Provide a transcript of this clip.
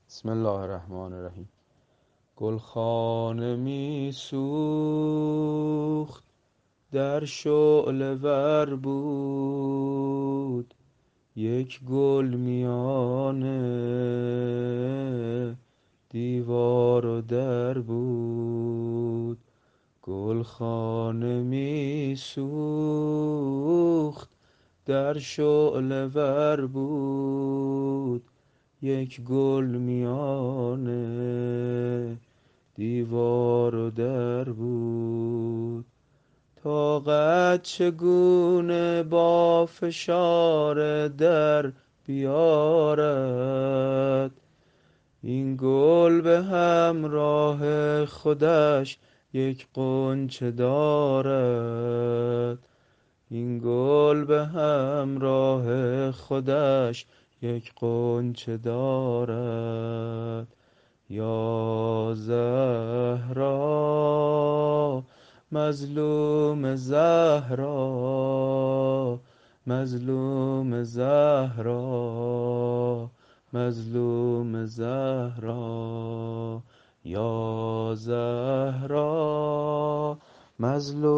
بسم الله الرحمن الرحیم. گلخانه می سوخت، در شعله ور بود، یک گل میانه دیوار و در بود. گلخانه می سوخت، در شعله ور بود، یک گل میانه دیوار و در بود. طاقت چگونه با فشار در بیارد، این گل به همراه خودش یک غنچه دارد. این گل به همراه خودش یک غنچه دارد. یا زهرا مظلوم زهرا، مظلوم زهرا، مظلوم زهرا، یا زهرا مظلوم